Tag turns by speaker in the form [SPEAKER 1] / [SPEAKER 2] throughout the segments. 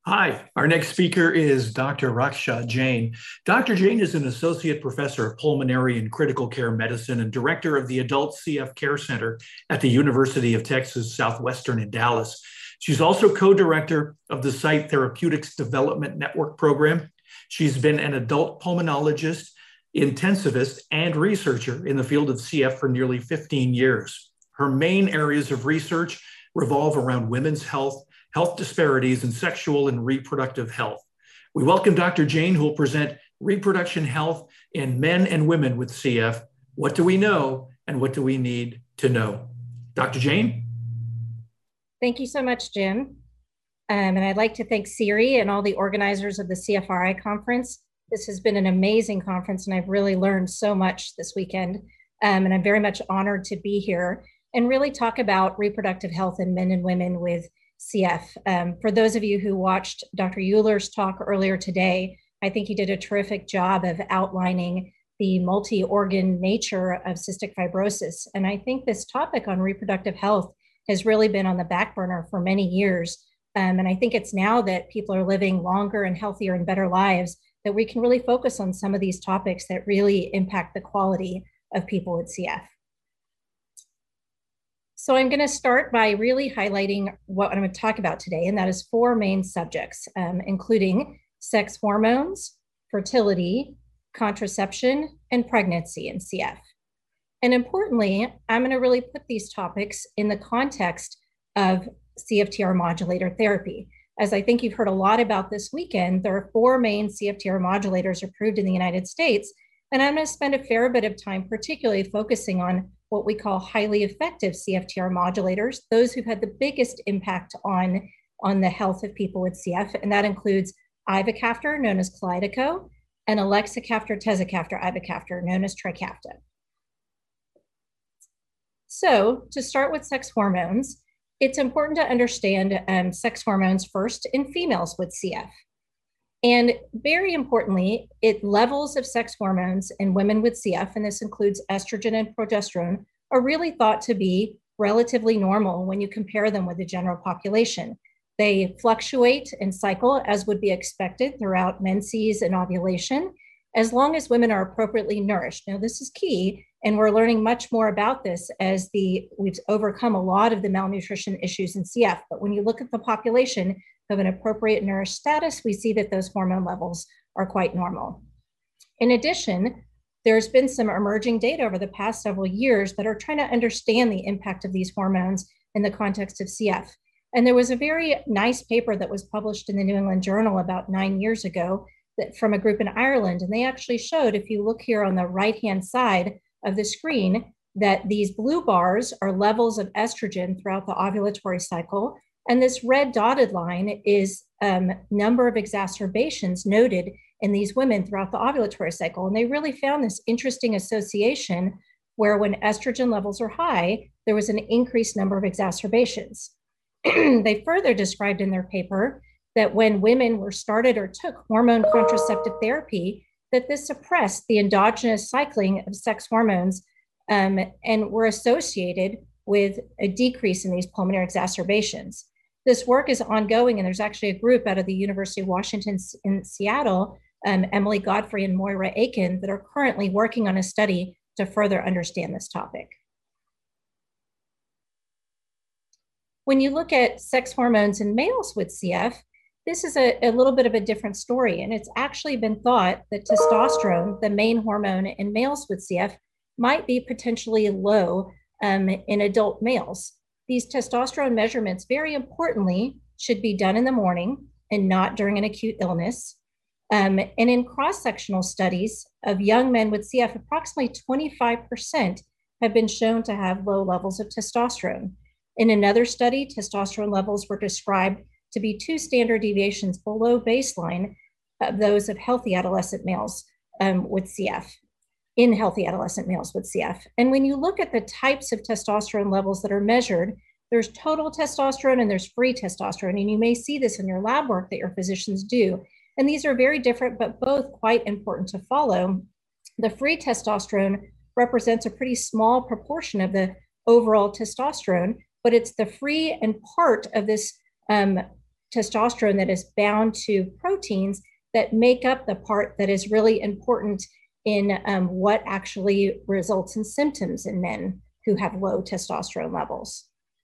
[SPEAKER 1] Hi, our next speaker is Dr. Raksha Jain. Dr. Jain is an associate professor of pulmonary and critical care medicine and director of the Adult CF Care Center at the University of Texas Southwestern in Dallas. She's also co-director of the Site Therapeutics Development Network program. She's been an adult pulmonologist, intensivist, and researcher in the field of CF for nearly 15 years. Her main areas of research revolve around women's health, health disparities, and sexual and reproductive health. We welcome Dr. Jain, who will present reproduction health in men and women with CF. What do we know and what do we need to know? Dr. Jain?
[SPEAKER 2] Thank you so much, Jim. And I'd like to thank CIRI and all the organizers of the CFRI conference. This has been an amazing conference, and I've really learned so much this weekend. And I'm very much honored to be here and really talk about reproductive health in men and women with CF. For those of you who watched Dr. Euler's talk earlier today, I think he did a terrific job of outlining the multi-organ nature of cystic fibrosis. And I think this topic on reproductive health has really been on the back burner for many years. And I think it's now that people are living longer and healthier and better lives that we can really focus on some of these topics that really impact the quality of people with CF. So I'm going to start by really highlighting what I'm going to talk about today, and that is four main subjects, including sex hormones, fertility, contraception, and pregnancy in CF. And importantly, I'm going to really put these topics in the context of CFTR modulator therapy. As I think you've heard a lot about this weekend, there are four main CFTR modulators approved in the United States, and I'm going to spend a fair bit of time particularly focusing on what we call highly effective CFTR modulators, those who've had the biggest impact on the health of people with CF, and that includes ivacaftor, known as Kalydeco, and elexacaftor, tezacaftor, ivacaftor, known as Trikafta. So to start with sex hormones, it's important to understand sex hormones first in females with CF. And very importantly, levels of sex hormones in women with CF, and this includes estrogen and progesterone, are really thought to be relatively normal when you compare them with the general population. They fluctuate and cycle as would be expected throughout menses and ovulation, as long as women are appropriately nourished. Now, this is key, and we're learning much more about this as we've overcome a lot of the malnutrition issues in CF. But when you look at the population of an appropriate nourished status, we see that those hormone levels are quite normal. In addition, there's been some emerging data over the past several years that are trying to understand the impact of these hormones in the context of CF. And there was a very nice paper that was published in the New England Journal about 9 years ago from a group in Ireland. And they actually showed, if you look here on the right-hand side of the screen, that these blue bars are levels of estrogen throughout the ovulatory cycle. And this red dotted line is number of exacerbations noted in these women throughout the ovulatory cycle. And they really found this interesting association where when estrogen levels are high, there was an increased number of exacerbations. They further described in their paper that when women were started or took hormone contraceptive therapy, that this suppressed the endogenous cycling of sex hormones and were associated with a decrease in these pulmonary exacerbations. This work is ongoing, and there's actually a group out of the University of Washington in Seattle, Emily Godfrey and Moira Aiken, that are currently working on a study to further understand this topic. When you look at sex hormones in males with CF, this is a little bit of a different story, and it's actually been thought that testosterone, the main hormone in males with CF, might be potentially low in adult males. These testosterone measurements, very importantly, should be done in the morning and not during an acute illness. And in cross-sectional studies of young men with CF, approximately 25% have been shown to have low levels of testosterone. In another study, testosterone levels were described to be 2 standard deviations below baseline of those of healthy adolescent males with CF. In healthy adolescent males with CF. And when you look at the types of testosterone levels that are measured, there's total testosterone and there's free testosterone. And you may see this in your lab work that your physicians do. And these are very different, but both quite important to follow. The free testosterone represents a pretty small proportion of the overall testosterone, but it's the free and part of this testosterone that is bound to proteins that make up the part that is really important in what actually results in symptoms in men who have low testosterone levels.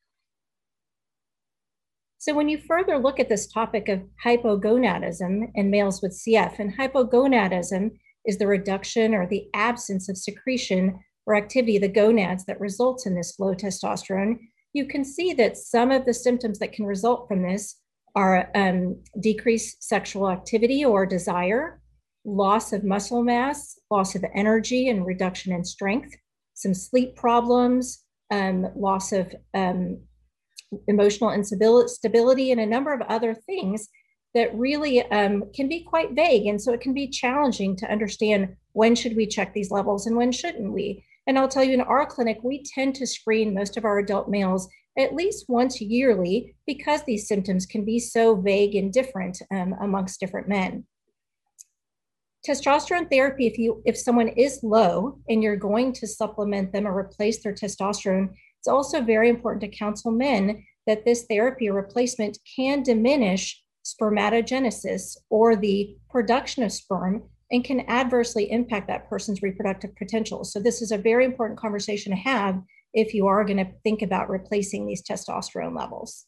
[SPEAKER 2] So when you further look at this topic of hypogonadism in males with CF, and hypogonadism is the reduction or the absence of secretion or activity of the gonads that results in this low testosterone, you can see that some of the symptoms that can result from this are decreased sexual activity or desire, loss of muscle mass, loss of energy and reduction in strength, some sleep problems, loss of emotional instability, and a number of other things that really can be quite vague. And so it can be challenging to understand when should we check these levels and when shouldn't we. And I'll tell you, in our clinic, we tend to screen most of our adult males at least once yearly because these symptoms can be so vague and different amongst different men. Testosterone therapy, if someone is low and you're going to supplement them or replace their testosterone, it's also very important to counsel men that this therapy or replacement can diminish spermatogenesis or the production of sperm and can adversely impact that person's reproductive potential. So this is a very important conversation to have if you are going to think about replacing these testosterone levels.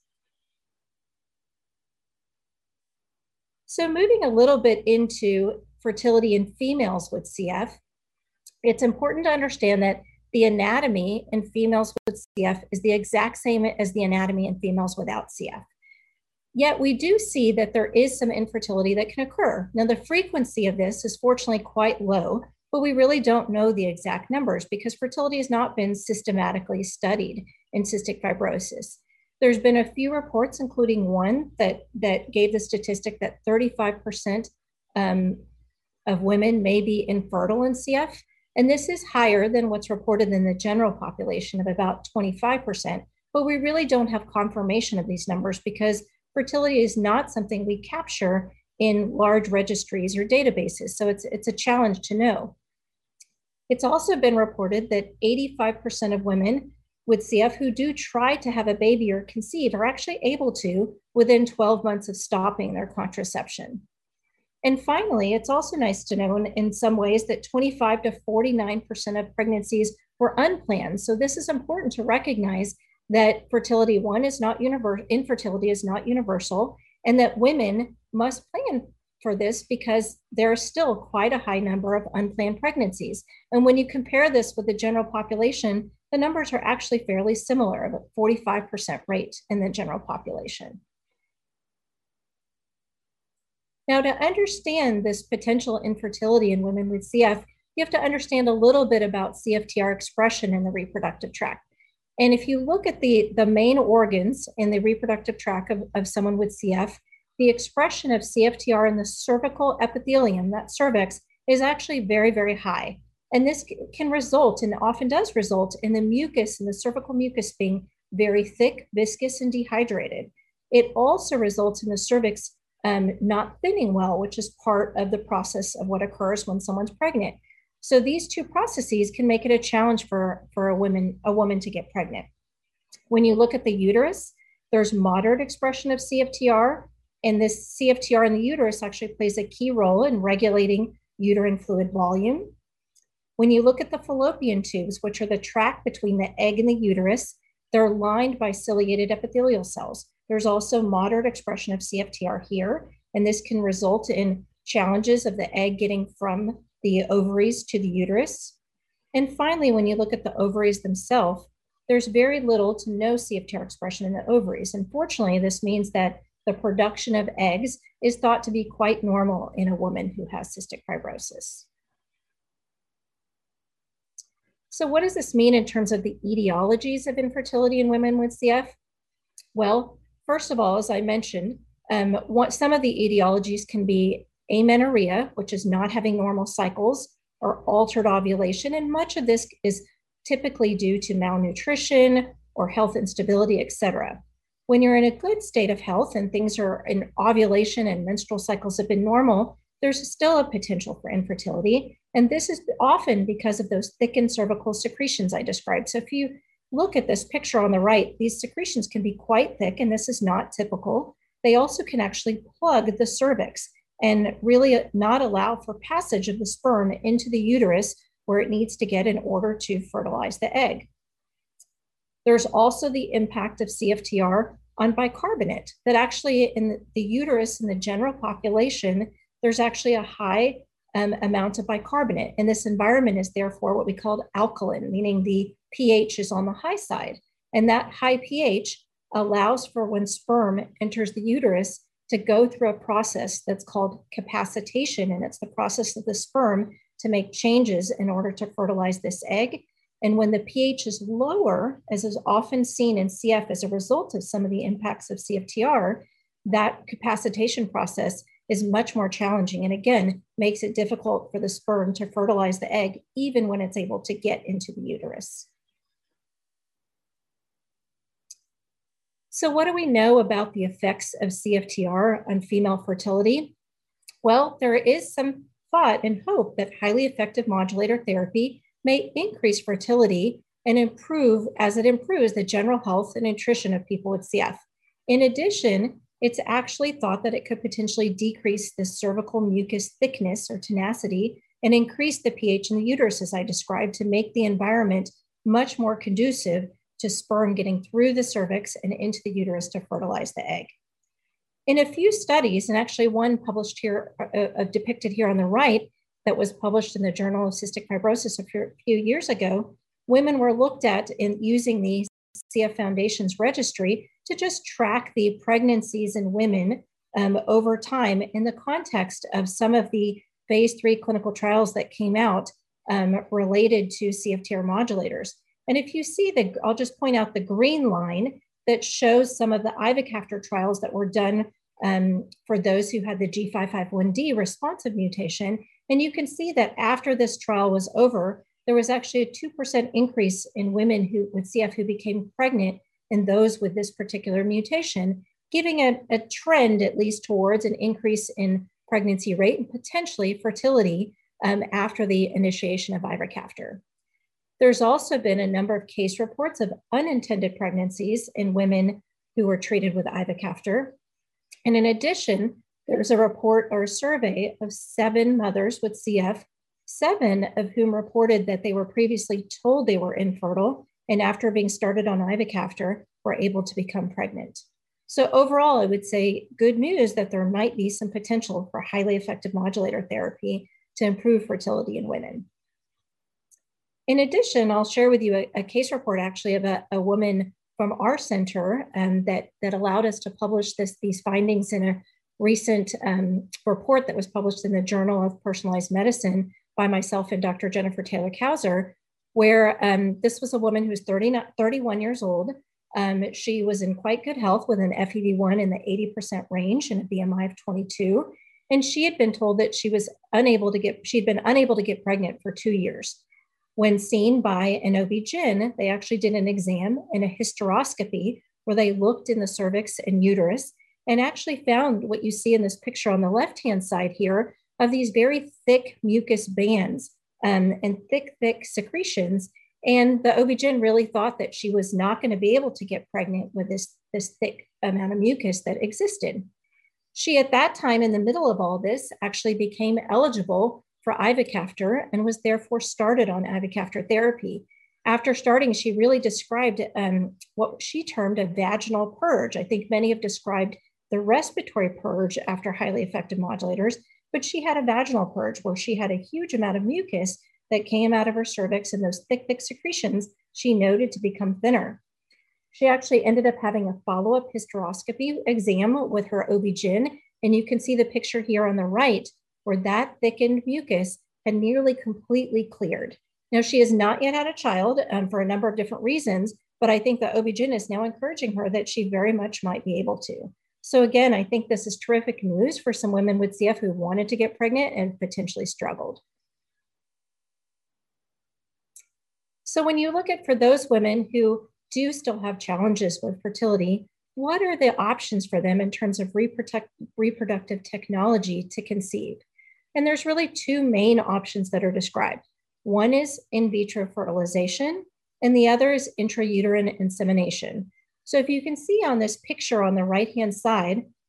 [SPEAKER 2] So moving a little bit into fertility in females with CF, it's important to understand that the anatomy in females with CF is the exact same as the anatomy in females without CF. Yet we do see that there is some infertility that can occur. Now, the frequency of this is fortunately quite low, but we really don't know the exact numbers because fertility has not been systematically studied in cystic fibrosis. There's been a few reports, including one that gave the statistic that 35% of women may be infertile in CF. And this is higher than what's reported in the general population of about 25%. But we really don't have confirmation of these numbers because fertility is not something we capture in large registries or databases. So it's a challenge to know. It's also been reported that 85% of women with CF who do try to have a baby or conceive are actually able to within 12 months of stopping their contraception. And finally, it's also nice to know in some ways that 25 to 49% of pregnancies were unplanned. So this is important to recognize that infertility is not universal, and that women must plan for this because there are still quite a high number of unplanned pregnancies. And when you compare this with the general population, the numbers are actually fairly similar, of a 45% rate in the general population. Now, to understand this potential infertility in women with CF, you have to understand a little bit about CFTR expression in the reproductive tract. And if you look at the main organs in the reproductive tract of someone with CF, the expression of CFTR in the cervical epithelium, that cervix, is actually very, very high. And this can result, and often does result, in the mucus and the cervical mucus being very thick, viscous, and dehydrated. It also results in the cervix not thinning well, which is part of the process of what occurs when someone's pregnant. So these two processes can make it a challenge for a woman to get pregnant. When you look at the uterus, there's moderate expression of CFTR, and this CFTR in the uterus actually plays a key role in regulating uterine fluid volume. When you look at the fallopian tubes, which are the tract between the egg and the uterus, they're lined by ciliated epithelial cells. There's also moderate expression of CFTR here, and this can result in challenges of the egg getting from the ovaries to the uterus. And finally, when you look at the ovaries themselves, there's very little to no CFTR expression in the ovaries. Unfortunately, this means that the production of eggs is thought to be quite normal in a woman who has cystic fibrosis. So what does this mean in terms of the etiologies of infertility in women with CF? Well, first of all, as I mentioned, some of the etiologies can be amenorrhea, which is not having normal cycles, or altered ovulation. And much of this is typically due to malnutrition or health instability, et cetera. When you're in a good state of health and things are in ovulation and menstrual cycles have been normal, there's still a potential for infertility. And this is often because of those thickened cervical secretions I described. So if you look at this picture on the right, these secretions can be quite thick, and this is not typical. they also can actually plug the cervix and really not allow for passage of the sperm into the uterus where it needs to get in order to fertilize the egg. There's also the impact of CFTR on bicarbonate, that actually in the uterus in the general population, there's actually a high amount of bicarbonate. And this environment is therefore what we call alkaline, meaning the pH is on the high side. And that high pH allows for when sperm enters the uterus to go through a process that's called capacitation. And it's the process of the sperm to make changes in order to fertilize this egg. And when the pH is lower, as is often seen in CF as a result of some of the impacts of CFTR, that capacitation process is much more challenging and again, makes it difficult for the sperm to fertilize the egg, even when it's able to get into the uterus. So what do we know about the effects of CFTR on female fertility? Well, there is some thought and hope that highly effective modulator therapy may increase fertility and improve as it improves the general health and nutrition of people with CF. In addition, it's actually thought that it could potentially decrease the cervical mucus thickness or tenacity and increase the pH in the uterus, as I described, to make the environment much more conducive to sperm getting through the cervix and into the uterus to fertilize the egg. In a few studies, and actually one published here, depicted here on the right, that was published in the Journal of Cystic Fibrosis a few years ago, women were looked at in using the CF Foundation's registry to just track the pregnancies in women over time in the context of some of the phase 3 clinical trials that came out related to CFTR modulators. And if you see I'll just point out the green line that shows some of the ivacaftor trials that were done for those who had the G551D responsive mutation. And you can see that after this trial was over, there was actually a 2% increase in women with CF who became pregnant in those with this particular mutation, giving a trend at least towards an increase in pregnancy rate and potentially fertility after the initiation of ivacaftor. There's also been a number of case reports of unintended pregnancies in women who were treated with ivacaftor. And in addition, there's a report or a survey of 7 mothers with CF, 7 of whom reported that they were previously told they were infertile, and after being started on ivacaftor, were able to become pregnant. So overall, I would say good news that there might be some potential for highly effective modulator therapy to improve fertility in women. In addition, I'll share with you a case report actually of a woman from our center that allowed us to publish these findings in a recent report that was published in the Journal of Personalized Medicine by myself and Dr. Jennifer Taylor-Kauser, where this was a woman who was 31 years old. She was in quite good health with an FEV1 in the 80% range and a BMI of 22. And she had been told that she'd been unable to get pregnant for 2 years. When seen by an OB-GYN, they actually did an exam and a hysteroscopy where they looked in the cervix and uterus and actually found what you see in this picture on the left-hand side here of these very thick mucus bands and thick secretions. And the OB-GYN really thought that she was not going to be able to get pregnant with this thick amount of mucus that existed. She, at that time, in the middle of all this, actually became eligible for ivacaftor and was therefore started on ivacaftor therapy. After starting, she really described what she termed a vaginal purge. I think many have described the respiratory purge after highly effective modulators, but she had a vaginal purge where she had a huge amount of mucus that came out of her cervix, and those thick secretions she noted to become thinner. She actually ended up having a follow-up hysteroscopy exam with her OB-GYN, and you can see the picture here on the right where that thickened mucus had nearly completely cleared. Now, she has not yet had a child for a number of different reasons, but I think the OB-GYN is now encouraging her that she very much might be able to. So again, I think this is terrific news for some women with CF who wanted to get pregnant and potentially struggled. So when you look at for those women who do still have challenges with fertility, what are the options for them in terms of reproductive technology to conceive? And there's really 2 main options that are described. One is in vitro fertilization, and the other is intrauterine insemination. So if you can see on this picture on the right-hand side,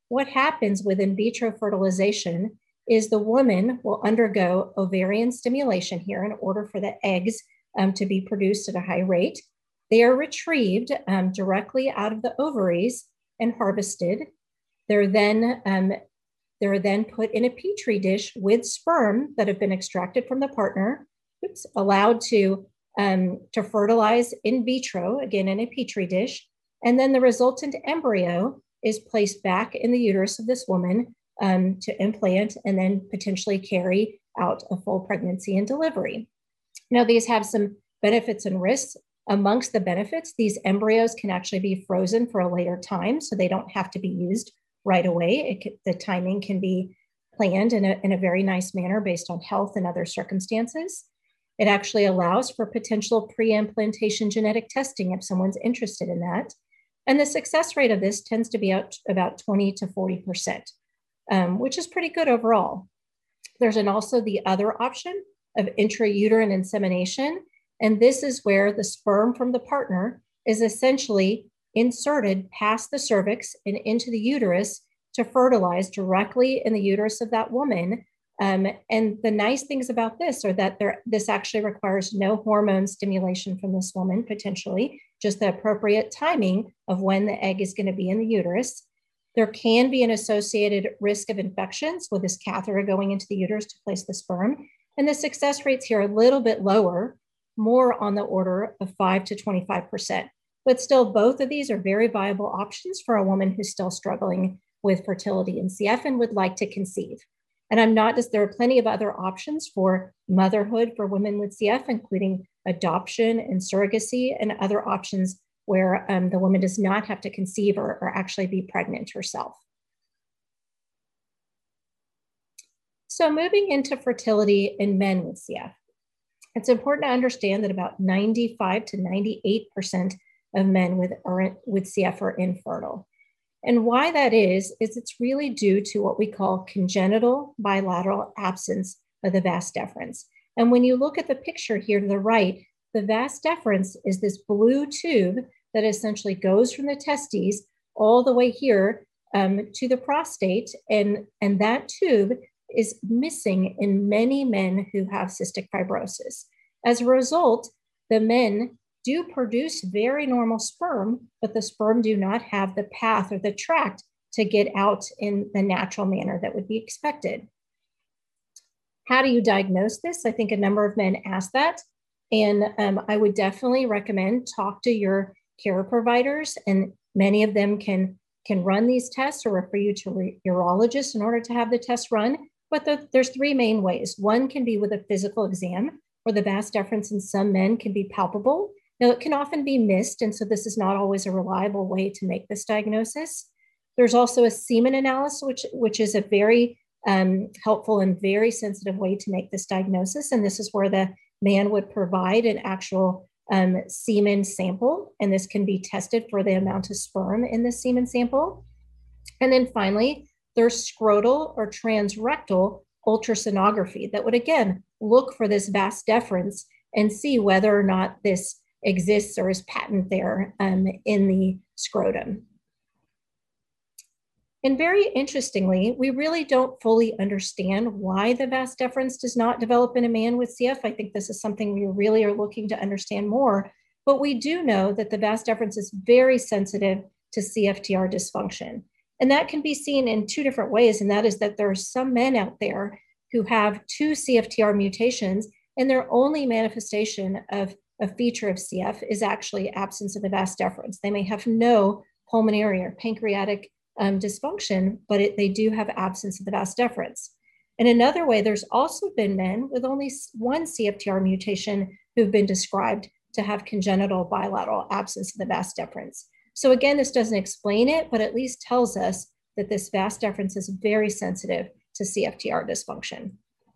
[SPEAKER 2] what happens with in vitro fertilization is the woman will undergo ovarian stimulation here in order for the eggs to be produced at a high rate. They are retrieved directly out of the ovaries and harvested. They're then put in a petri dish with sperm that have been extracted from the partner, allowed to fertilize in vitro, again in a petri dish, and then the resultant embryo is placed back in the uterus of this woman to implant and then potentially carry out a full pregnancy and delivery. Now, these have some benefits and risks. Amongst the benefits, these embryos can actually be frozen for a later time, so they don't have to be used right away. The timing can be planned in a very nice manner based on health and other circumstances. It actually allows for potential pre-implantation genetic testing if someone's interested in that. And the success rate of this tends to be about 20 to 40%, which is pretty good overall. There's also the other option of intrauterine insemination. And this is where the sperm from the partner is essentially inserted past the cervix and into the uterus to fertilize directly in the uterus of that woman. And the nice things about this are that this actually requires no hormone stimulation from this woman, potentially, just the appropriate timing of when the egg is going to be in the uterus. There can be an associated risk of infections with this catheter going into the uterus to place the sperm. And the success rates here are a little bit lower, more on the order of 5 to 25%. But still, both of these are very viable options for a woman who's still struggling with fertility and CF and would like to conceive. And there are plenty of other options for motherhood for women with CF, including adoption and surrogacy and other options where the woman does not have to conceive or actually be pregnant herself. So moving into fertility in men with CF, it's important to understand that about 95 to 98% of men with CF are infertile. And why that is it's really due to what we call congenital bilateral absence of the vas deferens. And when you look at the picture here to the right, the vas deferens is this blue tube that essentially goes from the testes all the way here to the prostate. And that tube is missing in many men who have cystic fibrosis. As a result, the men do produce very normal sperm, but the sperm do not have the path or the tract to get out in the natural manner that would be expected. How do you diagnose this? I think a number of men ask that. And I would definitely recommend talk to your care providers, and many of them can run these tests or refer you to a urologist in order to have the test run. But there's three main ways. One can be with a physical exam, where the vas deferens in some men can be palpable. Now, it can often be missed, and so this is not always a reliable way to make this diagnosis. There's also a semen analysis, which is a very helpful and very sensitive way to make this diagnosis. And this is where the man would provide an actual semen sample, and this can be tested for the amount of sperm in the semen sample. And then finally, there's scrotal or transrectal ultrasonography that would, again, look for this vas deferens and see whether or not this exists or is patent there in the scrotum. And very interestingly, we really don't fully understand why the vas deferens does not develop in a man with CF. I think this is something we really are looking to understand more, but we do know that the vas deferens is very sensitive to CFTR dysfunction. And that can be seen in two different ways, and that is that there are some men out there who have two CFTR mutations, and their only manifestation of a feature of CF is actually absence of the vas deferens. They may have no pulmonary or pancreatic dysfunction, but they do have absence of the vas deferens. In another way, there's also been men with only one CFTR mutation who've been described to have congenital bilateral absence of the vas deferens. So again, this doesn't explain it, but at least tells us that this vas deferens is very sensitive to CFTR dysfunction.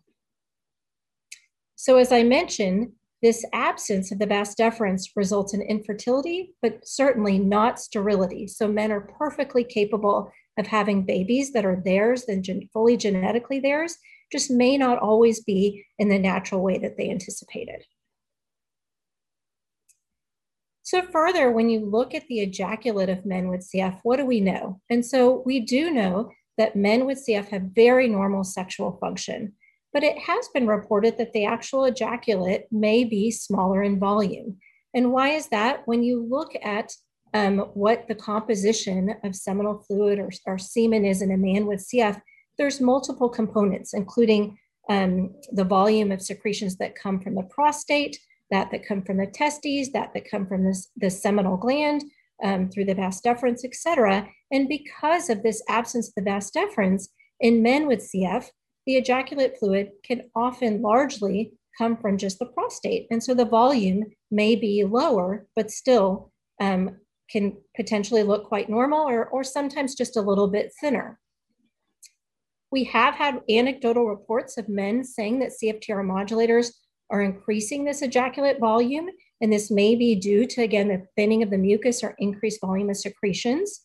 [SPEAKER 2] So as I mentioned, this absence of the vas deferens results in infertility, but certainly not sterility. So men are perfectly capable of having babies that are theirs, then fully genetically theirs, just may not always be in the natural way that they anticipated. So further, when you look at the ejaculate of men with CF, what do we know? And so we do know that men with CF have very normal sexual function, but it has been reported that the actual ejaculate may be smaller in volume. And why is that? When you look at what the composition of seminal fluid or semen is in a man with CF, there's multiple components, including the volume of secretions that come from the prostate, that come from the testes, that come from the seminal gland, through the vas deferens, et cetera. And because of this absence of the vas deferens, in men with CF, the ejaculate fluid can often largely come from just the prostate. And so the volume may be lower, but still can potentially look quite normal or sometimes just a little bit thinner. We have had anecdotal reports of men saying that CFTR modulators are increasing this ejaculate volume, and this may be due to, again, the thinning of the mucus or increased volume of secretions.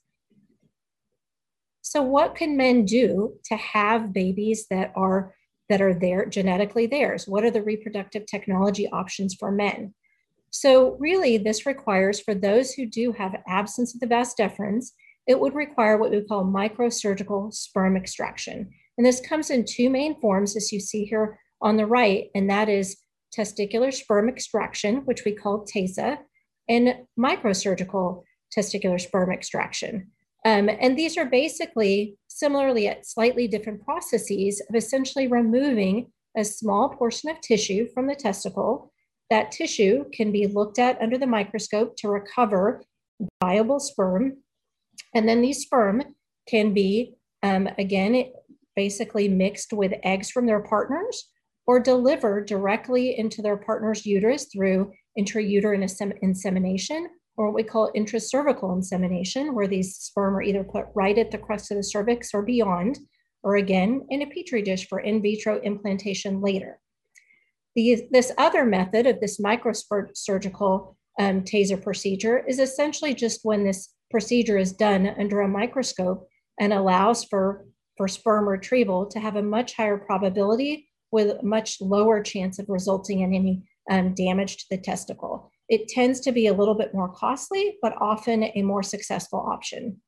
[SPEAKER 2] So what can men do to have babies that are there genetically theirs? What are the reproductive technology options for men? So really, this requires, for those who do have absence of the vas deferens, it would require what we call microsurgical sperm extraction. And this comes in two main forms, as you see here on the right, and that is testicular sperm extraction, which we call TASA, and microsurgical testicular sperm extraction. And these are basically, similarly at slightly different processes, of essentially removing a small portion of tissue from the testicle. That tissue can be looked at under the microscope to recover viable sperm. And then these sperm can be, again, basically mixed with eggs from their partners or delivered directly into their partner's uterus through intrauterine insemination, or what we call intracervical insemination, where these sperm are either put right at the crest of the cervix or beyond, or again, in a petri dish for in vitro implantation later. This other method of this microsurgical TASER procedure is essentially just when this procedure is done under a microscope and allows for sperm retrieval to have a much higher probability with a much lower chance of resulting in any damage to the testicle. It tends to be a little bit more costly, but often a more successful option.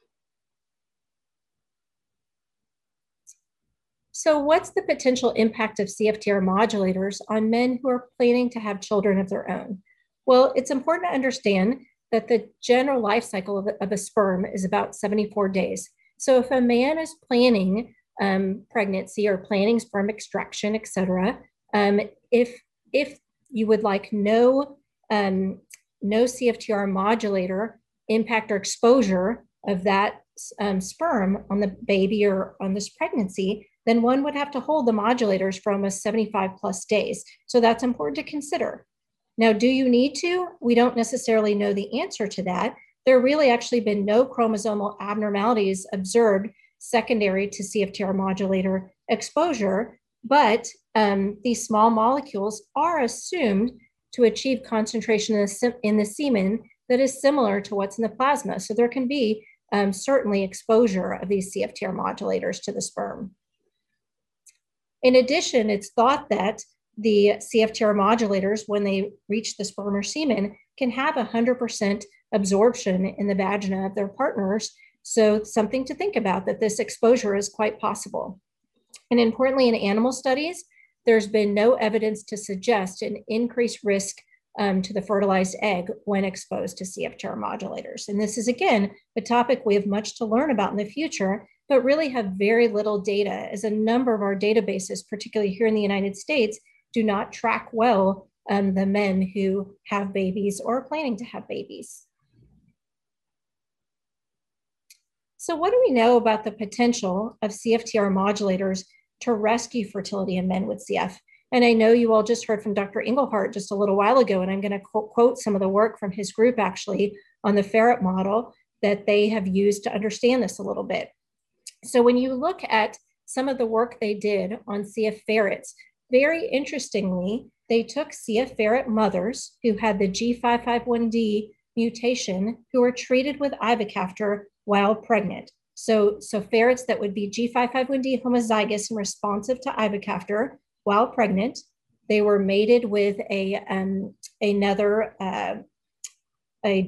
[SPEAKER 2] So what's the potential impact of CFTR modulators on men who are planning to have children of their own? Well, it's important to understand that the general life cycle of a sperm is about 74 days. So if a man is planning pregnancy or planning sperm extraction, et cetera, if you would like no CFTR modulator impact or exposure of that sperm on the baby or on this pregnancy, then one would have to hold the modulators for almost 75 plus days. So that's important to consider. Now, do you need to? We don't necessarily know the answer to that. There really actually been no chromosomal abnormalities observed secondary to CFTR modulator exposure, but these small molecules are assumed to achieve concentration in the semen that is similar to what's in the plasma. So there can be certainly exposure of these CFTR modulators to the sperm. In addition, it's thought that the CFTR modulators, when they reach the sperm or semen, can have 100% absorption in the vagina of their partners. So something to think about, that this exposure is quite possible. And importantly, in animal studies, there's been no evidence to suggest an increased risk to the fertilized egg when exposed to CFTR modulators. And this is, again, a topic we have much to learn about in the future, but really have very little data, as a number of our databases, particularly here in the United States, do not track well the men who have babies or are planning to have babies. So what do we know about the potential of CFTR modulators to rescue fertility in men with CF? And I know you all just heard from Dr. Engelhardt just a little while ago, and I'm going to quote some of the work from his group actually on the ferret model that they have used to understand this a little bit. So when you look at some of the work they did on CF ferrets, very interestingly, they took CF ferret mothers who had the G551D mutation who were treated with ivacaftor while pregnant. So ferrets that would be G551D homozygous and responsive to ivacaftor while pregnant. They were mated with another a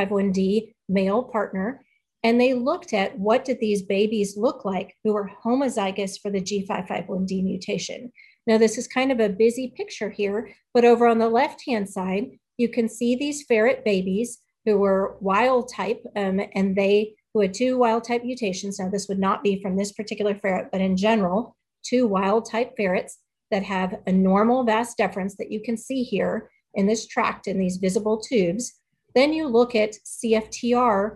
[SPEAKER 2] G551D male partner, and they looked at what did these babies look like who were homozygous for the G551D mutation. Now, this is kind of a busy picture here, but over on the left-hand side, you can see these ferret babies who were wild type, and who had 2 wild type mutations. Now, this would not be from this particular ferret, but in general, 2 wild type ferrets that have a normal vas deferens that you can see here in this tract in these visible tubes. Then you look at CFTR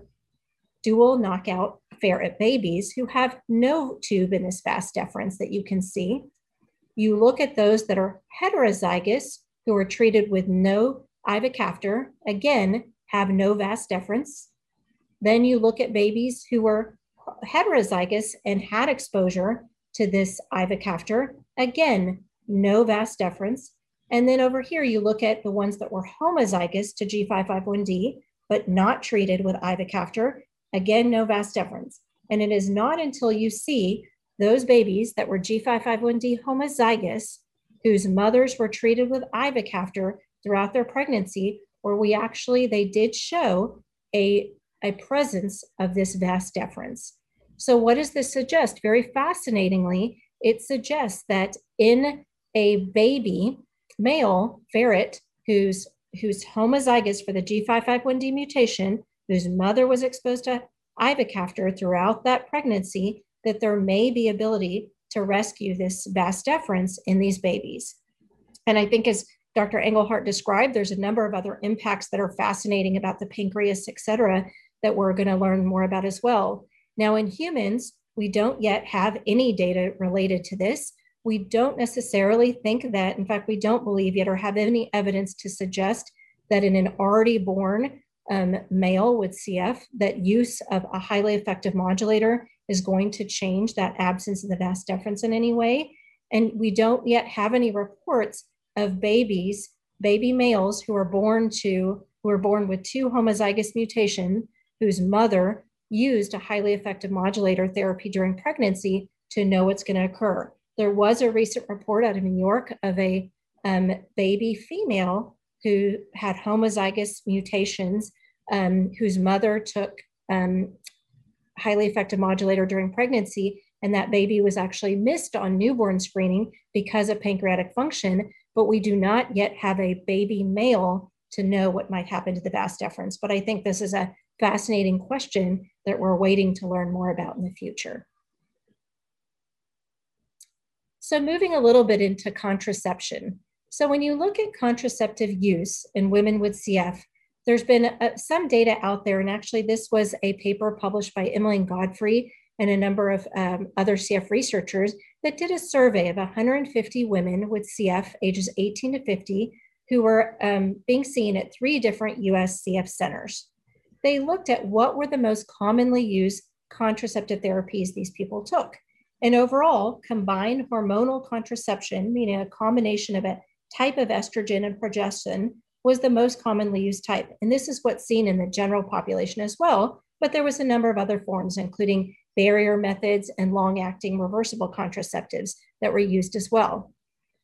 [SPEAKER 2] dual knockout ferret babies who have no tube in this vas deferens that you can see. You look at those that are heterozygous who are treated with no ivacaftor, again, have no vas deferens. Then you look at babies who were heterozygous and had exposure to this ivacaftor, again, no vas deferens. And then over here, you look at the ones that were homozygous to G551D, but not treated with ivacaftor, again, no vas deferens. And it is not until you see those babies that were G551D homozygous, whose mothers were treated with ivacaftor throughout their pregnancy, where they did show a presence of this vas deferens. So what does this suggest? Very fascinatingly, it suggests that in a baby male ferret who's homozygous for the G551D mutation, whose mother was exposed to ivacaftor throughout that pregnancy, that there may be ability to rescue this vas deferens in these babies. And I think as Dr. Engelhardt described, there's a number of other impacts that are fascinating about the pancreas, et cetera, that we're going to learn more about as well. Now, in humans, we don't yet have any data related to this. We don't necessarily think that, in fact, we don't believe yet or have any evidence to suggest that in an already born male with CF, that use of a highly effective modulator is going to change that absence of the vas deferens in any way. And we don't yet have any reports of baby males who are born with 2 homozygous mutations, whose mother used a highly effective modulator therapy during pregnancy to know what's going to occur. There was a recent report out of New York of a baby female who had homozygous mutations, whose mother took highly effective modulator during pregnancy, and that baby was actually missed on newborn screening because of pancreatic function, but we do not yet have a baby male to know what might happen to the vas deferens. But I think this is a fascinating question that we're waiting to learn more about in the future. So moving a little bit into contraception. So when you look at contraceptive use in women with CF, there's been some data out there, and actually this was a paper published by Emmeline Godfrey and a number of other CF researchers that did a survey of 150 women with CF ages 18 to 50 who were being seen at 3 different US CF centers. They looked at what were the most commonly used contraceptive therapies these people took. And overall, combined hormonal contraception, meaning a combination of a type of estrogen and progestin, was the most commonly used type. And this is what's seen in the general population as well, but there was a number of other forms, including barrier methods and long-acting reversible contraceptives that were used as well.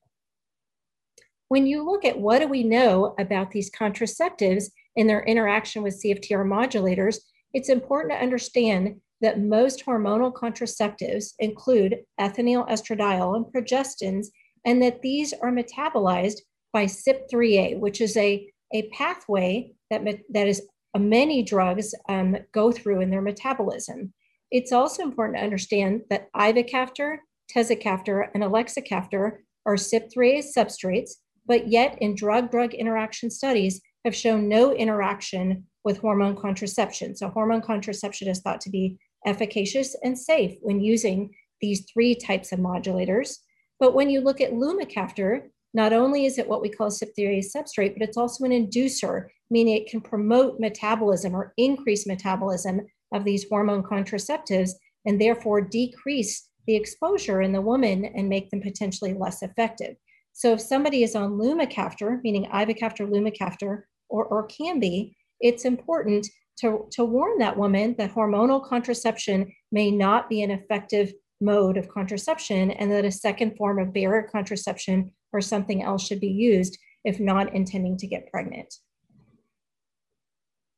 [SPEAKER 2] When you look at what do we know about these contraceptives and their interaction with CFTR modulators, it's important to understand that most hormonal contraceptives include ethinyl estradiol and progestins, and that these are metabolized by CYP3A, which is a pathway that is many drugs go through in their metabolism. It's also important to understand that ivacaftor, tezacaftor, and elexacaftor are CYP3A substrates, but yet in drug-drug interaction studies have shown no interaction with hormone contraception. So hormone contraception is thought to be efficacious and safe when using these 3 types of modulators. But when you look at lumacaftor, not only is it what we call a CYP3A substrate, but it's also an inducer, meaning it can promote metabolism or increase metabolism of these hormone contraceptives and therefore decrease the exposure in the woman and make them potentially less effective. So if somebody is on lumacaftor, meaning ivacaftor, lumacaftor, or can be, it's important to warn that woman that hormonal contraception may not be an effective mode of contraception and that a second form of barrier contraception or something else should be used if not intending to get pregnant.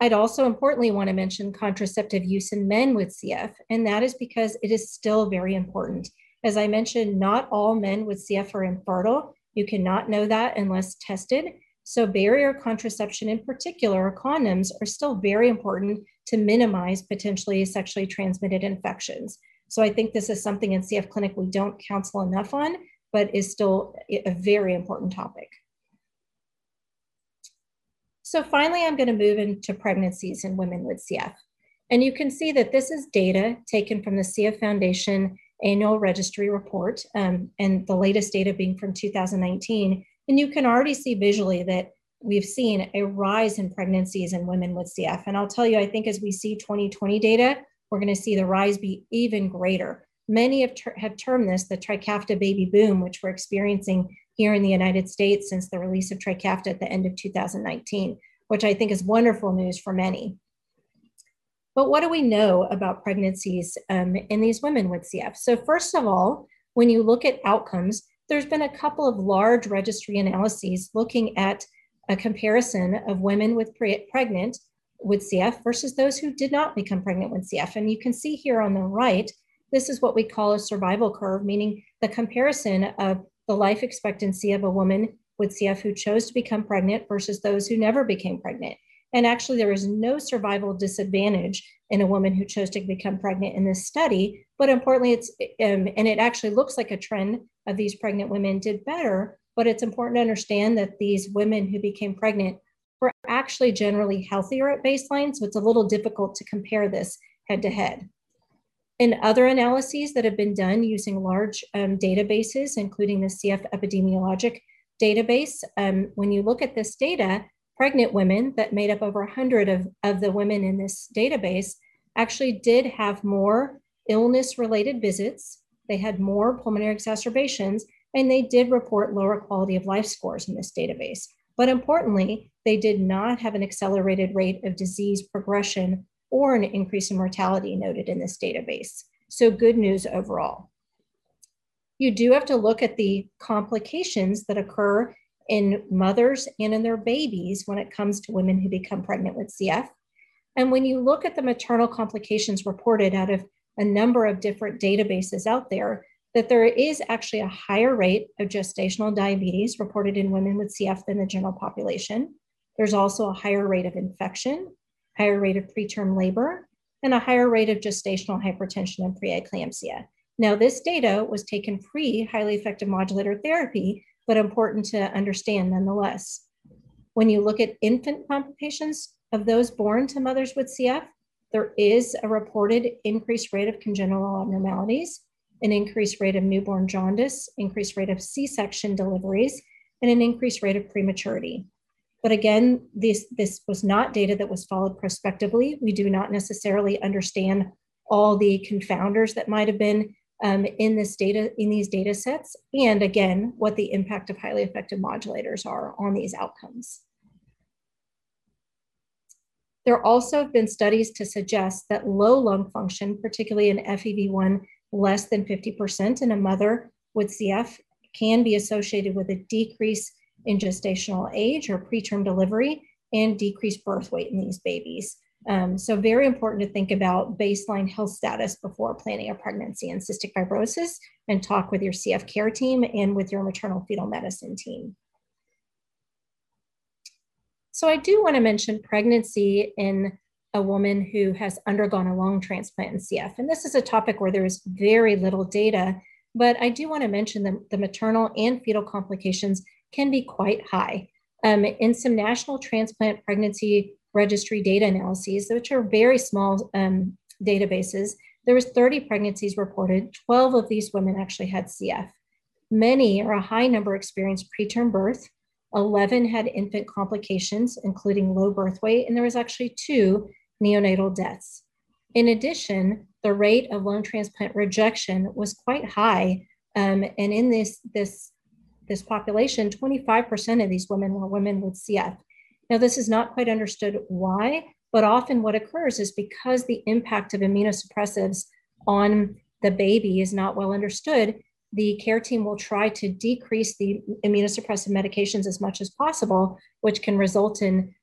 [SPEAKER 2] I'd also importantly want to mention contraceptive use in men with CF, and that is because it is still very important. As I mentioned, not all men with CF are infertile. You cannot know that unless tested. So barrier contraception in particular, condoms, are still very important to minimize potentially sexually transmitted infections. So I think this is something in CF Clinic we don't counsel enough on, but is still a very important topic. So finally, I'm going to move into pregnancies in women with CF. And you can see that this is data taken from the CF Foundation annual registry report, and the latest data being from 2019. And you can already see visually that we've seen a rise in pregnancies in women with CF. And I'll tell you, I think as we see 2020 data, we're going to see the rise be even greater. Many have termed this the Trikafta baby boom, which we're experiencing here in the United States since the release of Trikafta at the end of 2019, which I think is wonderful news for many. But what do we know about pregnancies in these women with CF? So first of all, when you look at outcomes, there's been a couple of large registry analyses looking at a comparison of women with pregnant with CF versus those who did not become pregnant with CF. And you can see here on the right, this is what we call a survival curve, meaning the comparison of the life expectancy of a woman with CF who chose to become pregnant versus those who never became pregnant. And actually, there is no survival disadvantage in a woman who chose to become pregnant in this study. But importantly, and it actually looks like a trend of these pregnant women did better. But it's important to understand that these women who became pregnant were actually generally healthier at baseline. So it's a little difficult to compare this head to head. In other analyses that have been done using large databases, including the CF epidemiologic database, when you look at this data, pregnant women that made up over 100 of the women in this database actually did have more illness-related visits. They had more pulmonary exacerbations, and they did report lower quality of life scores in this database. But importantly, they did not have an accelerated rate of disease progression or an increase in mortality noted in this database. So good news overall. You do have to look at the complications that occur in mothers and in their babies when it comes to women who become pregnant with CF. And when you look at the maternal complications reported out of a number of different databases out there, that there is actually a higher rate of gestational diabetes reported in women with CF than the general population. There's also a higher rate of infection, higher rate of preterm labor, and a higher rate of gestational hypertension and preeclampsia. Now, this data was taken pre-highly effective modulator therapy, but important to understand nonetheless. When you look at infant complications of those born to mothers with CF, there is a reported increased rate of congenital abnormalities, an increased rate of newborn jaundice, increased rate of C-section deliveries, and an increased rate of prematurity. But again, this was not data that was followed prospectively. We do not necessarily understand all the confounders that might have been in these data sets, and again, what the impact of highly effective modulators are on these outcomes. There also have been studies to suggest that low lung function, particularly in FEV1 less than 50% in a mother with CF, can be associated with a decrease in gestational age or preterm delivery and decreased birth weight in these babies. So very important to think about baseline health status before planning a pregnancy and cystic fibrosis, and talk with your CF care team and with your maternal fetal medicine team. So I do want to mention pregnancy in a woman who has undergone a lung transplant in CF. And this is a topic where there is very little data, but I do want to mention that the maternal and fetal complications can be quite high. In some national transplant pregnancy registry data analyses, which are very small databases, there was 30 pregnancies reported. 12 of these women actually had CF. Many, or a high number, experienced preterm birth. 11 had infant complications, including low birth weight, and there was actually 2 neonatal deaths. In addition, the rate of lung transplant rejection was quite high, and in this population, 25% of these women were women with CF. Now, this is not quite understood why, but often what occurs is because the impact of immunosuppressives on the baby is not well understood, the care team will try to decrease the immunosuppressive medications as much as possible, which can result in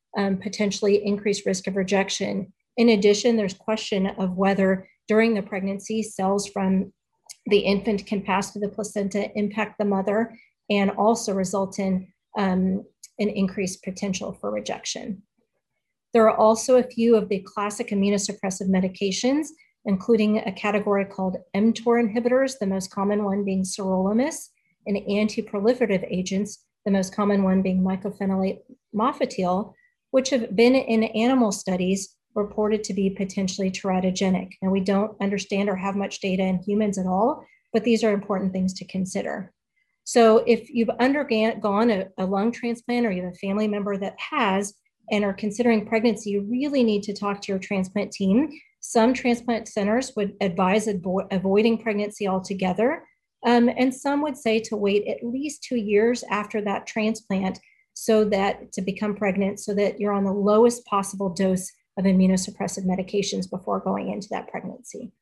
[SPEAKER 2] potentially increased risk of rejection. In addition, there's question of whether during the pregnancy, cells from the infant can pass through the placenta, impact the mother, and also result in an increased potential for rejection. There are also a few of the classic immunosuppressive medications, including a category called mTOR inhibitors, the most common one being sirolimus, and anti-proliferative agents, the most common one being mycophenolate mofetil, which have been in animal studies reported to be potentially teratogenic. Now, we don't understand or have much data in humans at all, but these are important things to consider. So if you've undergone a lung transplant or you have a family member that has and are considering pregnancy, you really need to talk to your transplant team. Some transplant centers would advise avoiding pregnancy altogether, and some would say to wait at least 2 years after that transplant so that to become pregnant, so that you're on the lowest possible dose of immunosuppressive medications before going into that pregnancy.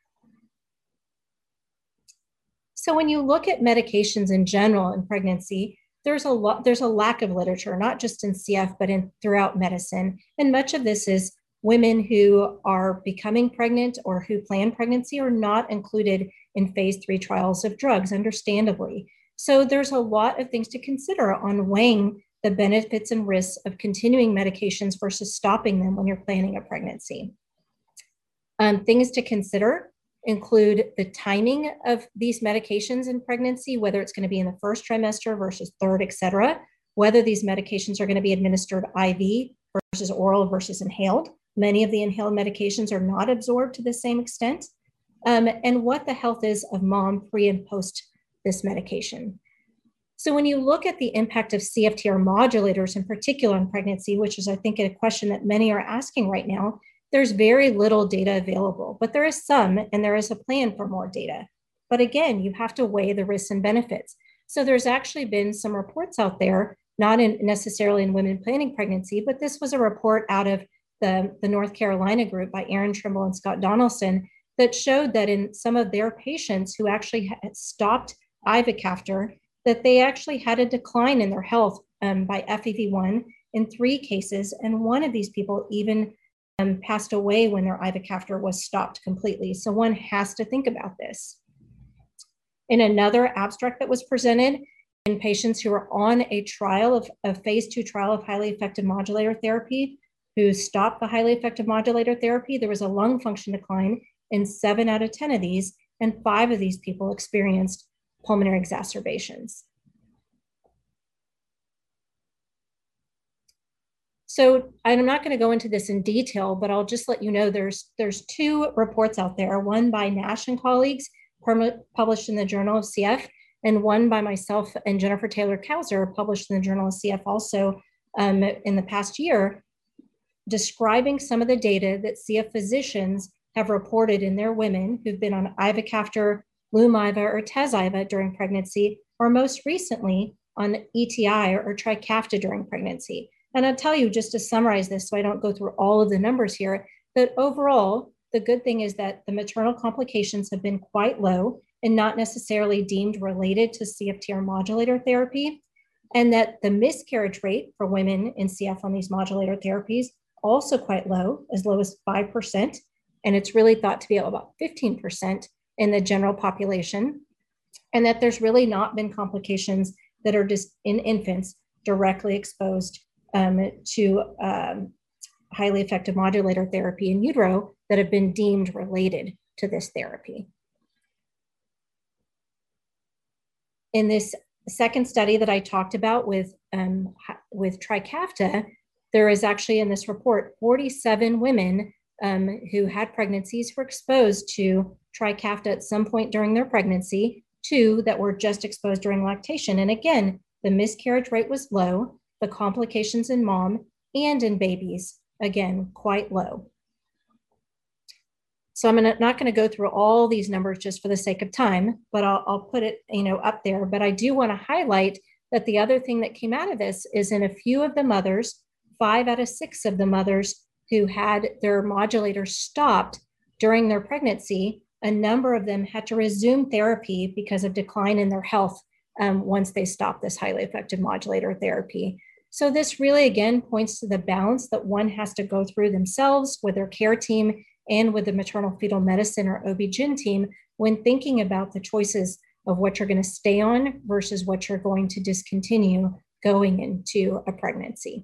[SPEAKER 2] So when you look at medications in general in pregnancy, there's a lack of literature, not just in CF, but throughout medicine. And much of this is women who are becoming pregnant or who plan pregnancy are not included in phase 3 trials of drugs, understandably. So there's a lot of things to consider on weighing the benefits and risks of continuing medications versus stopping them when you're planning a pregnancy. Things to consider include the timing of these medications in pregnancy, whether it's going to be in the first trimester versus third, et cetera, whether these medications are going to be administered IV versus oral versus inhaled. Many of the inhaled medications are not absorbed to the same extent, and what the health is of mom pre and post this medication. So when you look at the impact of CFTR modulators in particular in pregnancy, which is I think a question that many are asking right now, there's very little data available, but there is some, and there is a plan for more data. But again, you have to weigh the risks and benefits. So there's actually been some reports out there, not necessarily in women planning pregnancy, but this was a report out of the North Carolina group by Aaron Trimble and Scott Donaldson that showed that in some of their patients who actually had stopped ivacaftor, that they actually had a decline in their health by FEV1 in 3 cases, and one of these people even passed away when their ivacaftor was stopped completely. So one has to think about this. In another abstract that was presented, in patients who are on a trial of a phase 2 trial of highly effective modulator therapy, who stopped the highly effective modulator therapy, there was a lung function decline in 7 out of 10 of these, and 5 of these people experienced pulmonary exacerbations. So I'm not going to go into this in detail, but I'll just let you know there's 2 reports out there, one by Nash and colleagues published in the Journal of CF, and one by myself and Jennifer Taylor-Kauser published in the Journal of CF also in the past year, describing some of the data that CF physicians have reported in their women who've been on ivacaftor, Lumivy, or Taziva during pregnancy, or most recently on ETI or Trikafta during pregnancy. And I'll tell you, just to summarize this so I don't go through all of the numbers here, that overall, the good thing is that the maternal complications have been quite low and not necessarily deemed related to CFTR modulator therapy, and that the miscarriage rate for women in CF on these modulator therapies also quite low as 5%, and it's really thought to be about 15% in the general population, and that there's really not been complications that are just in infants directly exposed to highly effective modulator therapy in utero that have been deemed related to this therapy. In this second study that I talked about with Trikafta, there is actually in this report 47 women who had pregnancies were exposed to Trikafta at some point during their pregnancy, 2 that were just exposed during lactation. And again, the miscarriage rate was low, the complications in mom and in babies, again, quite low. So I'm not going to go through all these numbers just for the sake of time, but I'll put it up there. But I do want to highlight that the other thing that came out of this is in a few of the mothers, 5 out of 6 of the mothers who had their modulator stopped during their pregnancy, a number of them had to resume therapy because of decline in their health once they stopped this highly effective modulator therapy. So this really, again, points to the balance that one has to go through themselves with their care team and with the maternal fetal medicine or OB-GYN team when thinking about the choices of what you're going to stay on versus what you're going to discontinue going into a pregnancy.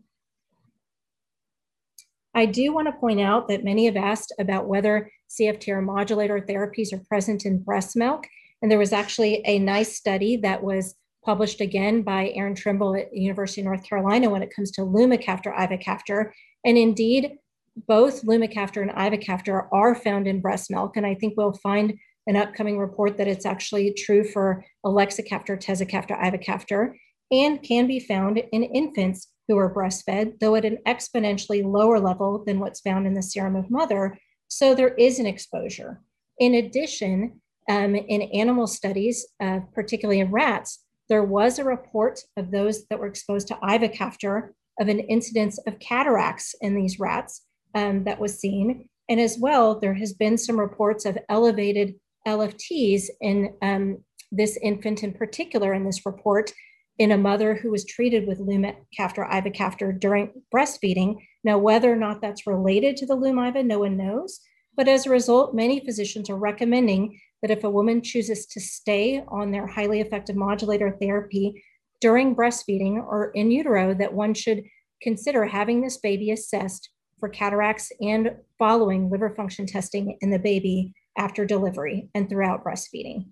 [SPEAKER 2] I do want to point out that many have asked about whether CFTR modulator therapies are present in breast milk. And there was actually a nice study that was published again by Aaron Trimble at the University of North Carolina when it comes to lumacaftor, ivacaftor. And indeed, both lumacaftor and ivacaftor are found in breast milk. And I think we'll find an upcoming report that it's actually true for elexacaftor, tezacaftor, ivacaftor, and can be found in infants who are breastfed, though at an exponentially lower level than what's found in the serum of mother. So there is an exposure. In addition, in animal studies, particularly in rats, there was a report of those that were exposed to ivacaftor of an incidence of cataracts in these rats that was seen. And as well, there has been some reports of elevated LFTs in this infant in particular in this report in a mother who was treated with lumacaftor, ivacaftor during breastfeeding. Now, whether or not that's related to the Lumiva, no one knows. But as a result, many physicians are recommending that if a woman chooses to stay on their highly effective modulator therapy during breastfeeding or in utero, that one should consider having this baby assessed for cataracts and following liver function testing in the baby after delivery and throughout breastfeeding.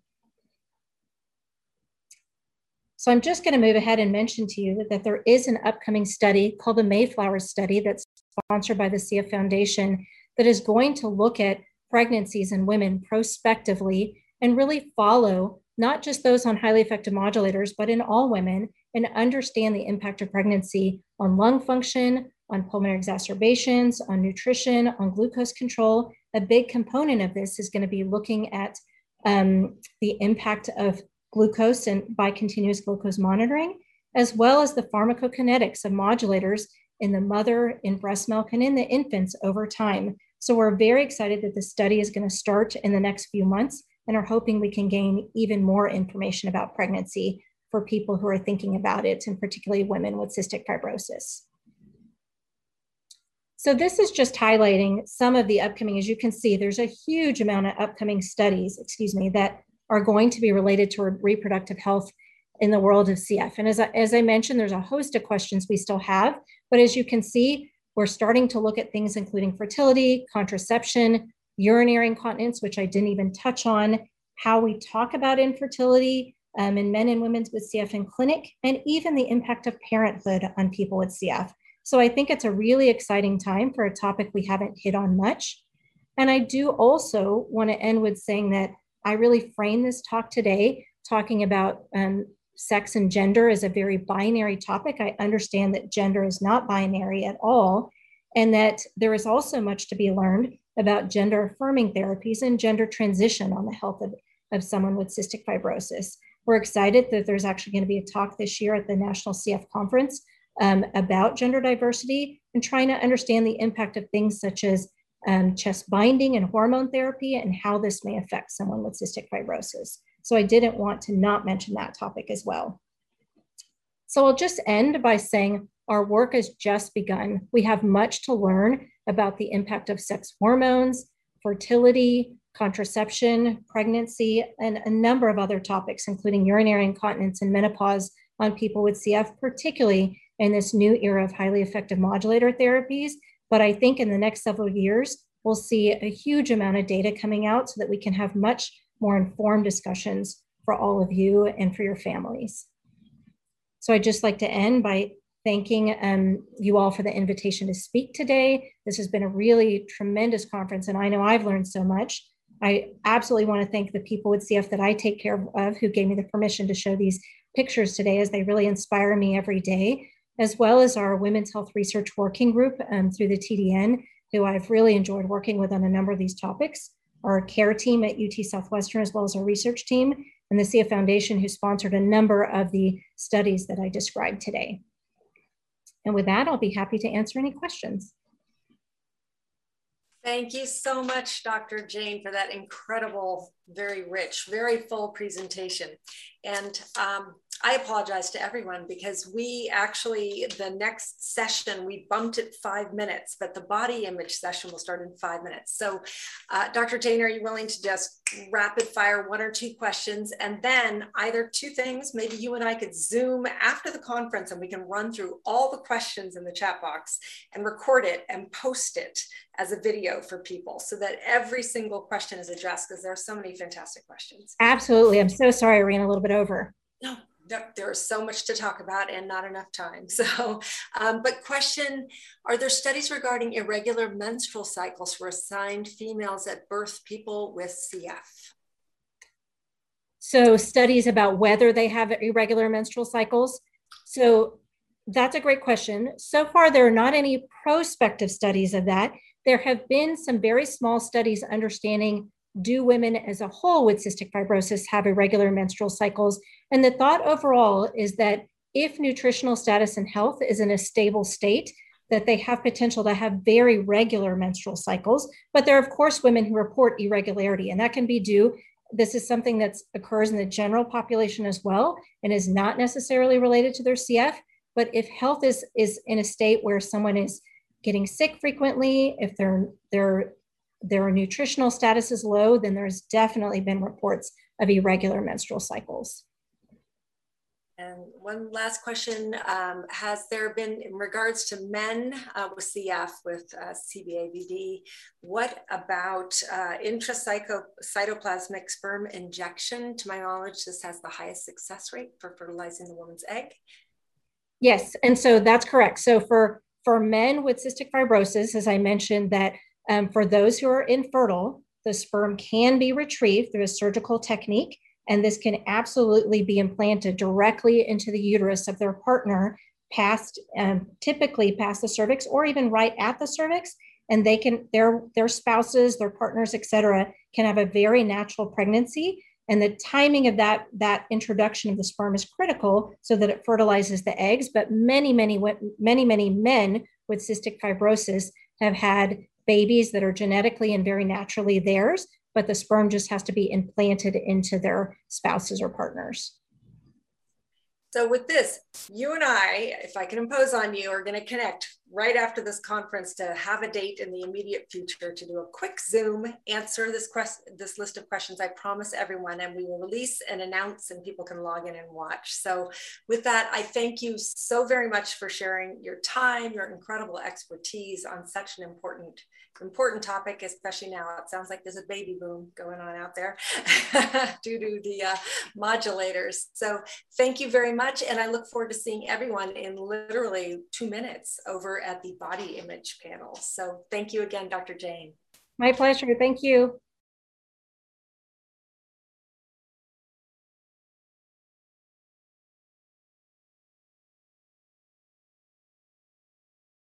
[SPEAKER 2] So I'm just going to move ahead and mention to you that there is an upcoming study called the Mayflower Study that's sponsored by the CF Foundation that is going to look at pregnancies in women prospectively and really follow not just those on highly effective modulators, but in all women, and understand the impact of pregnancy on lung function, on pulmonary exacerbations, on nutrition, on glucose control. A big component of this is going to be looking at the impact of glucose and by continuous glucose monitoring, as well as the pharmacokinetics of modulators in the mother, in breast milk, and in the infants over time. So we're very excited that the study is going to start in the next few months and are hoping we can gain even more information about pregnancy for people who are thinking about it, and particularly women with cystic fibrosis. So this is just highlighting some of the upcoming, as you can see, there's a huge amount of upcoming studies, that are going to be related to reproductive health in the world of CF. And as I mentioned, there's a host of questions we still have, but as you can see, we're starting to look at things including fertility, contraception, urinary incontinence, which I didn't even touch on, how we talk about infertility in men and women with CF in clinic, and even the impact of parenthood on people with CF. So I think it's a really exciting time for a topic we haven't hit on much. And I do also want to end with saying that I really frame this talk today talking about sex and gender as a very binary topic. I understand that gender is not binary at all, and that there is also much to be learned about gender affirming therapies and gender transition on the health of someone with cystic fibrosis. We're excited that there's actually going to be a talk this year at the National CF Conference about gender diversity and trying to understand the impact of things such as chest binding and hormone therapy and how this may affect someone with cystic fibrosis. So I didn't want to not mention that topic as well. So I'll just end by saying our work has just begun. We have much to learn about the impact of sex hormones, fertility, contraception, pregnancy, and a number of other topics, including urinary incontinence and menopause on people with CF, particularly in this new era of highly effective modulator therapies. But I think in the next several years, we'll see a huge amount of data coming out so that we can have much more informed discussions for all of you and for your families. So I'd just like to end by thanking you all for the invitation to speak today. This has been a really tremendous conference, and I know I've learned so much. I absolutely want to thank the people with CF that I take care of who gave me the permission to show these pictures today, as they really inspire me every day, as well as our Women's Health Research Working Group through the TDN, who I've really enjoyed working with on a number of these topics, our care team at UT Southwestern, as well as our research team, and the CF Foundation, who sponsored a number of the studies that I described today. And with that, I'll be happy to answer any questions.
[SPEAKER 3] Thank you so much, Dr. Jane, for that incredible very rich, very full presentation. And I apologize to everyone because we actually, the next session, we bumped it 5 minutes, but the body image session will start in 5 minutes. So Dr. Jane, are you willing to just rapid fire 1 or 2 questions? And then either 2 things, maybe you and I could Zoom after the conference and we can run through all the questions in the chat box and record it and post it as a video for people so that every single question is addressed, because there are so many fantastic questions.
[SPEAKER 2] Absolutely. I'm so sorry I ran a little bit over.
[SPEAKER 3] No, there is so much to talk about and not enough time. So, but question, are there studies regarding irregular menstrual cycles for assigned females at birth, people with CF?
[SPEAKER 2] So studies about whether they have irregular menstrual cycles. So that's a great question. So far, there are not any prospective studies of that. There have been some very small studies understanding, do women as a whole with cystic fibrosis have irregular menstrual cycles? And the thought overall is that if nutritional status and health is in a stable state, that they have potential to have very regular menstrual cycles. But there are, of course, women who report irregularity, and that can be due. This is something that occurs in the general population as well and is not necessarily related to their CF. But if health is in a state where someone is getting sick frequently, if their nutritional status is low, then there's definitely been reports of irregular menstrual cycles.
[SPEAKER 3] And one last question, has there been, in regards to men with CF, with CBAVD, what about intracytoplasmic sperm injection? To my knowledge, this has the highest success rate for fertilizing the woman's egg.
[SPEAKER 2] Yes, and so that's correct. So for men with cystic fibrosis, as I mentioned, that for those who are infertile, the sperm can be retrieved through a surgical technique, and this can absolutely be implanted directly into the uterus of their partner, typically past the cervix or even right at the cervix, and they can their spouses, their partners, etc., can have a very natural pregnancy. And the timing of that introduction of the sperm is critical so that it fertilizes the eggs. But many men with cystic fibrosis have had babies that are genetically and very naturally theirs, but the sperm just has to be implanted into their spouses or partners.
[SPEAKER 3] So with this, you and I, if I can impose on you, are going to connect right after this conference to have a date in the immediate future to do a quick Zoom, answer this list of questions I promise everyone, and we will release and announce and people can log in and watch. So with that, I thank you so very much for sharing your time, your incredible expertise on such an important topic, especially now. It sounds like there's a baby boom going on out there due to the modulators. So thank you very much. And I look forward to seeing everyone in literally 2 minutes over at the body image panel. So thank you again, Dr. Jane.
[SPEAKER 2] My pleasure. Thank you.